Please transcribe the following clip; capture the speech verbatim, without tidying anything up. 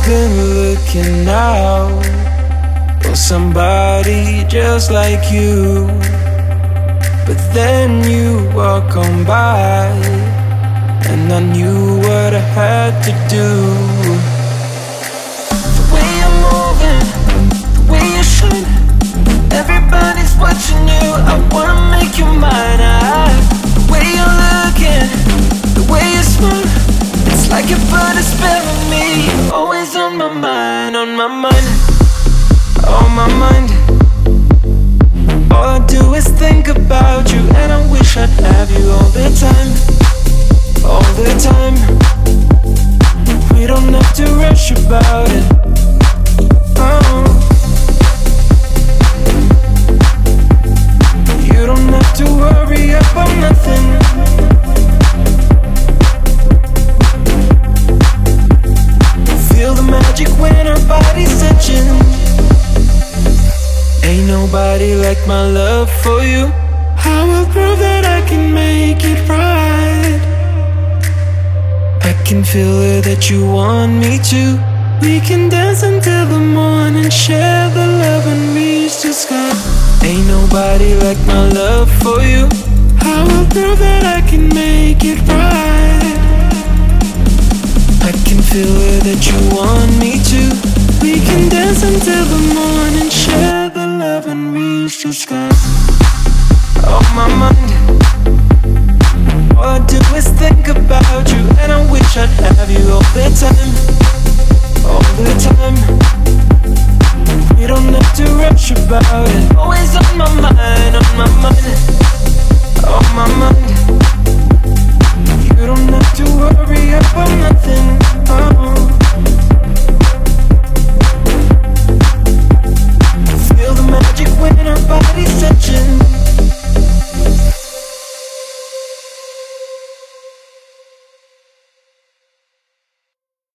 been looking out for somebody just like you, but then you walk on by, and I knew what I had to do. The way you're moving, the way you shine, everybody's watching you. I wanna make you mine. I, the way you're looking, the way you smile, it's like you put a spell on me. Always on my mind, on my mind, on my mind. All I do is think about you, and I wish I'd have you all the time, all the time. We don't have to rush about it. Oh, you don't have to worry about nothing. Feel the magic when our bodies touching. Ain't nobody like my love for you. I will prove that I can make it right. I can feel it that you want me to. We can dance until the morning, share the love and reach the sky. Ain't nobody like my love for you. I will prove that I can make it right. I can feel it that you want me to. We can dance until the morning, share the love and reach the sky. On my mind, all I do is think about you, and I wish I'd have you all the time, all the time. We don't have to rush about it.